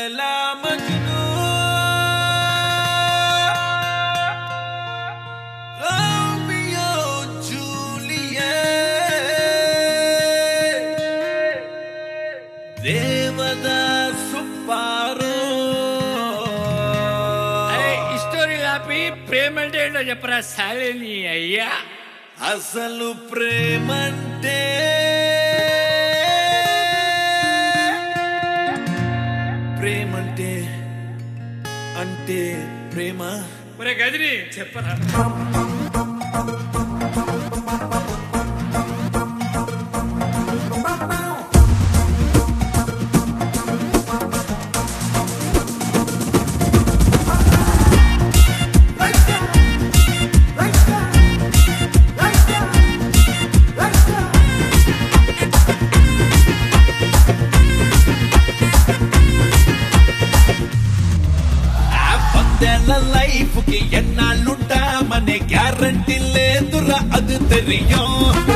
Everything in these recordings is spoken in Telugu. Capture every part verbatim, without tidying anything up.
लैला मजनू रोमियो जूलियट देवदास सुब्बारो अरे स्टोरी लापी प्रेम అంటే ఏంటో చెప్పరా సాలేని అయ్యా అసలు ప్రేమంటే ప్రేమంటే అంటే ప్రేమ ఒరే గదిని చెప్పరా లైఫ్ కి ఎన్నాళ్ళుంటామనే గ్యారంటీ లేదురా అది తెలియం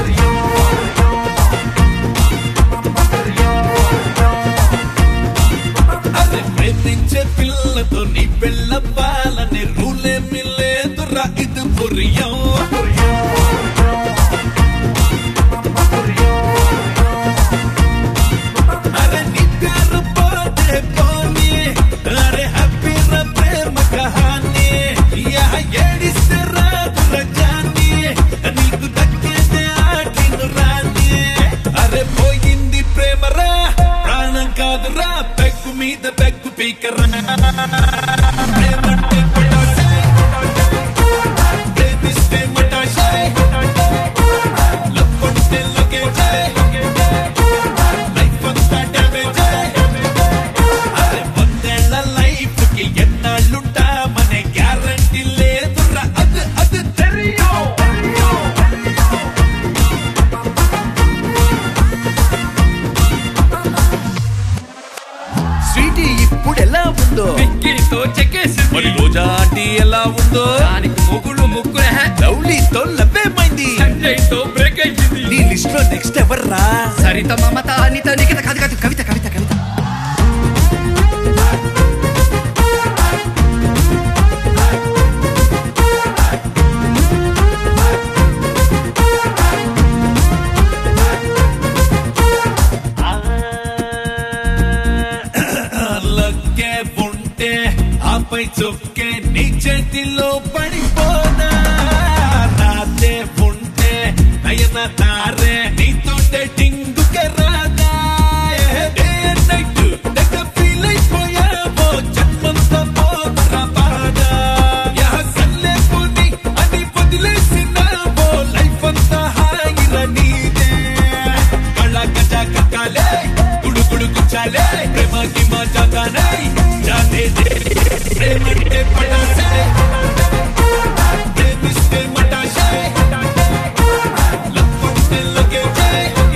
అదే ప్రేమించే పిల్లతో నీ పెళ్ళవ్వాలనే రూలేమి లేదురా ఇది పురియం అరే నీ పేరు పోతే పోనీ అరే హ్యాపీ రా ప్రేమ కహానీ యా ఏడిస్తే రాదు రజానీ నీకు దక్కేదే ఆటిను రాని అరే పోయింది ప్రేమరా ప్రాణం కాదురా పెగ్గు మీద పెగ్గు పీకరా ప్రేమంటే పటాసే ప్రేమిస్తే మటాసే లవ్ కొడితే లగేజే లైఫ్ అంతా డ్యామేజే అరే వందేళ్ల లైఫ్ కి ఎన్నాళ్ళుంటామనే గ్యారంటీ లేదురా అది అది తెలియో స్వీటీ ఇప్పుడు ఎలా ఉందో పిక్కితో చెక్కేసింది మరి రోజా ఆంటీ ఎలా ఉందో దానికి ముగ్గులు ముగ్గురే లవ్లీతో లవ్వేమైంది సంజయ్తో బ్రేక్ అయ్యింది నీ లిస్ట్ లో నెక్స్ట్ ఎవర్రా సరిత మమత అనిత నిఖిత కాదు కాదు కవిత కవిత కవిత లక్కే ఉంటే ఆపై చొక్కే నీ చేతిలో పడిపోనా రాతే ఉంటే నయన తారే నీతో డేటింగ్ రాదా డే నైట్ తెగ ఫీల్ అయిపోయావో జన్మంతా పోతరా బాగా యా సల్లే పోని అని వదిలేసినావో లైఫ్ అంతా హాయిరా నీదే కళ్ళ గజా కక్కాలే గుడు గుడు గుచ్చాలే ప్రేమ కి మజా గానై జానే దే ప్రేమంటే పటాసే ప్రేమిస్తే మటాసే లవ్ కొడితే లగేజే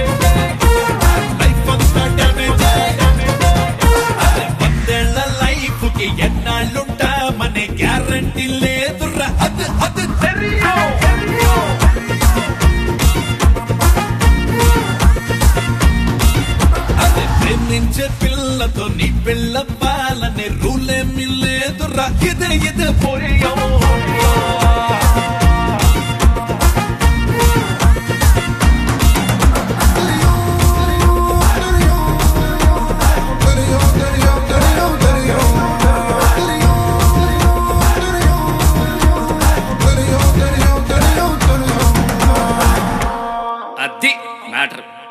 లైఫ్ అంతా డ్యామేజే అదే వందేళ్ల లైఫ్ కి ఎన్నాళ్ళుంటామనే గ్యారంటీ లేదురా అది అది తెలియో అదే ప్రేమించే పిల్లతో నీ పెళ్ళవ్వాలనే రూలేమి లేదురా ఇదే ఇదే పోయో అది మ్యాటర్